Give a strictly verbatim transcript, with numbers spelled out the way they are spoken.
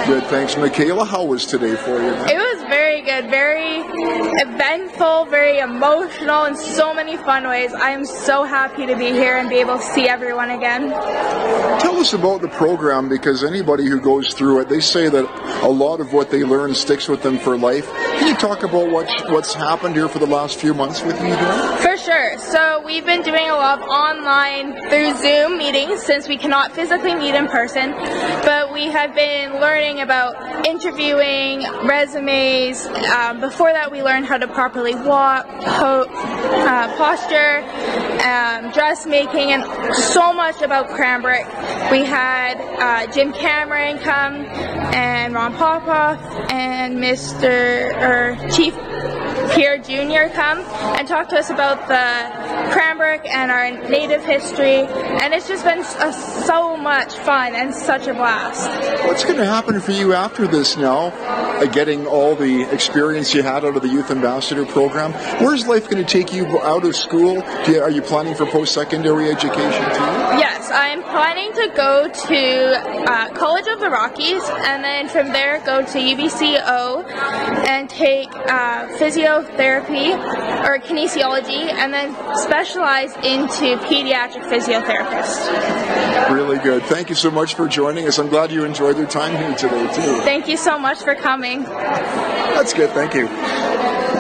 Good, thanks. Michaela, how was today for you? It was very good, very eventful, very emotional, in so many fun ways. I am so happy to be here and be able to see everyone again. Tell us about the program, because anybody who goes through it, they say that a lot of what they learn sticks with them for life. Can you talk about what, what's happened here for the last few months with you here? For sure. So we've been doing a lot of online through Zoom meetings since we cannot physically meet in person, but we have been learning about interviewing, resumes. Um, before that, we learned how to properly walk, po- uh, posture, um, dressmaking, and so much about Cranbrook. We had uh, Jim Cameron come, and Ron Popoff, and Mister or Chief Pierre Junior come and talk to us about the Cranbrook and our native history, and it's just been uh, so much fun and such a blast. What's going to happen for you after this now, uh, getting all the experience you had out of the Youth Ambassador program? Where's life going to take you out of school? Do you, are you planning for post-secondary education too? Yes, I'm planning to go to uh, College of the Rockies, and then from there go to U B C O and take uh, physiotherapy or kinesiology, and then specialize into pediatric physiotherapist. Really good. Thank you so much for joining us. I'm glad you enjoyed your time here today too. Thank you so much for coming. That's good. Thank you.